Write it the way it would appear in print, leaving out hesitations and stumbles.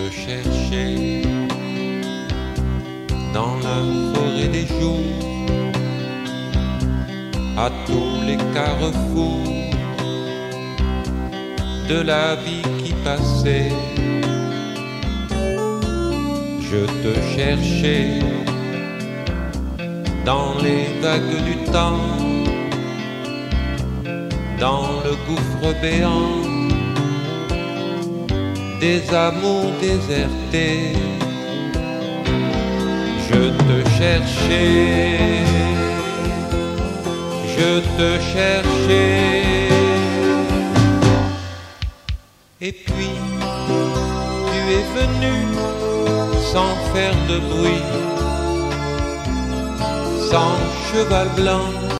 te cherchais dans la forêt des jours, à tous les carrefours de la vie qui passait. Je te cherchais dans les vagues du temps, dans le gouffre béant des amours désertés. Je te cherchais, je te cherchais. Et puis tu es venu sans faire de bruit, sans cheval blanc